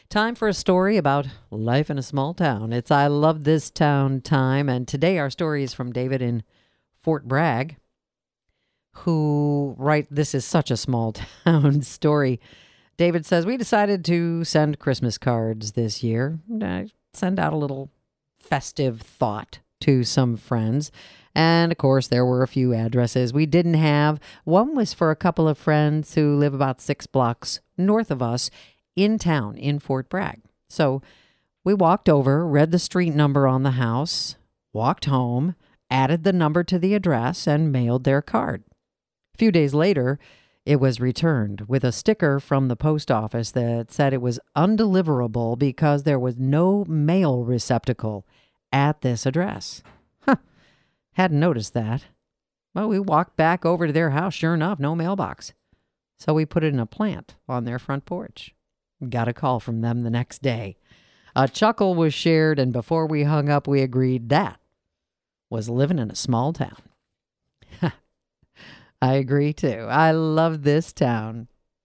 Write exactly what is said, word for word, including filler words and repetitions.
Time for a story about life in a small town. It's I Love This Town time, and today our story is from David in Fort Bragg, who write this is such a small town story. David says, we decided to send Christmas cards this year. Uh, send out a little festive thought to some friends. And, of course, there were a few addresses we didn't have. One was for a couple of friends who live about six blocks north of us in town in Fort Bragg. So we walked over, read the street number on the house, walked home, added the number to the address, and mailed their card. A few days later, it was returned with a sticker from the post office that said it was undeliverable because there was no mail receptacle at this address. Huh. Hadn't noticed that. Well, we walked back over to their house. Sure enough, no mailbox. So we put it in a plant on their front porch. Got a call from them the next day. A chuckle was shared, and before we hung up, we agreed that was living in a small town. I agree, too. I love this town.